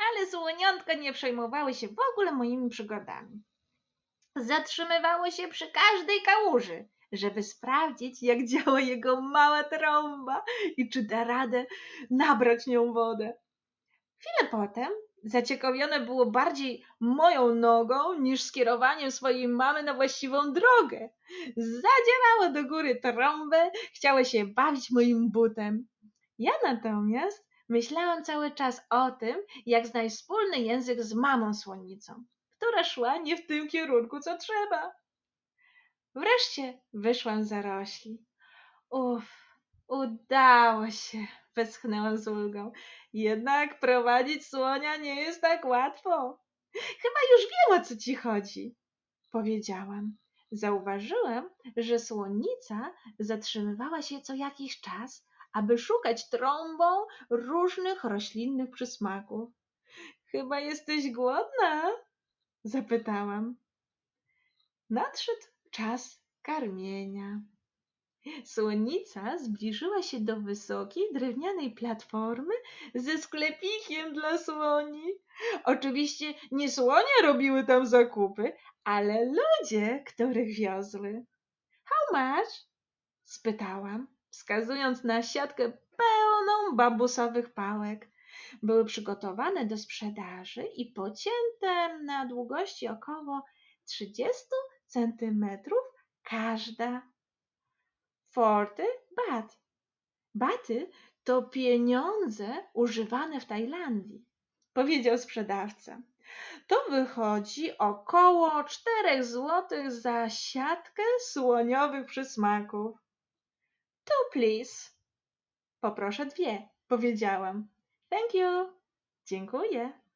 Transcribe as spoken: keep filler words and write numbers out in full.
Ale słoniątka nie przejmowały się w ogóle moimi przygodami. Zatrzymywało się przy każdej kałuży, żeby sprawdzić, jak działa jego mała trąba i czy da radę nabrać nią wodę. Chwilę potem zaciekawione było bardziej moją nogą niż skierowaniem swojej mamy na właściwą drogę. Zadziałało do góry trąbę, chciało się bawić moim butem. Ja natomiast myślałam cały czas o tym, jak znaleźć wspólny język z mamą słonicą, która szła nie w tym kierunku, co trzeba. Wreszcie wyszłam z zarośli. Uff, udało się, westchnęłam z ulgą. Jednak prowadzić słonia nie jest tak łatwo. Chyba już wiem, o co ci chodzi, powiedziałam. Zauważyłem, że słonica zatrzymywała się co jakiś czas, aby szukać trąbą różnych roślinnych przysmaków. Chyba jesteś głodna? Zapytałam. Nadszedł czas karmienia. Słonica zbliżyła się do wysokiej drewnianej platformy ze sklepikiem dla słoni. Oczywiście nie słonie robiły tam zakupy, ale ludzie, których wiozły. How much? Spytałam, wskazując na siatkę pełną bambusowych pałek. Były przygotowane do sprzedaży i pocięte na długości około trzydziestu centymetrów każda. Forty bat. Baty to pieniądze używane w Tajlandii, powiedział sprzedawca. To wychodzi około czterech złotych za siatkę słoniowych przysmaków. Two, please. Poproszę dwie, powiedziałam. Thank you. Dziękuję.